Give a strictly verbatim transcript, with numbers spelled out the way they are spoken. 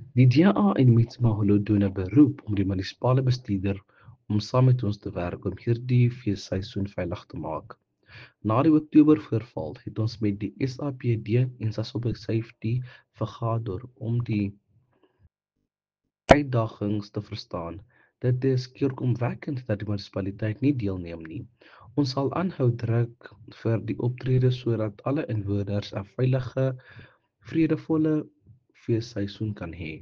Die D A en Mitsmaholo doen 'n beroep om die munisipale bestuurder om saam met ons te werk om hierdie feesseisoen veilig te maak. Na die Oktobervoorval het ons met die S A P D en Sasol Safety vergader om die uitdagings te verstaan. Dit is skeurkomwekkend dat die munisipaliteit nie deelneem nie. Ons sal aanhou druk vir die optrede sodat alle inwoners 'n veilige, vredevolle feesseisoen kan hê.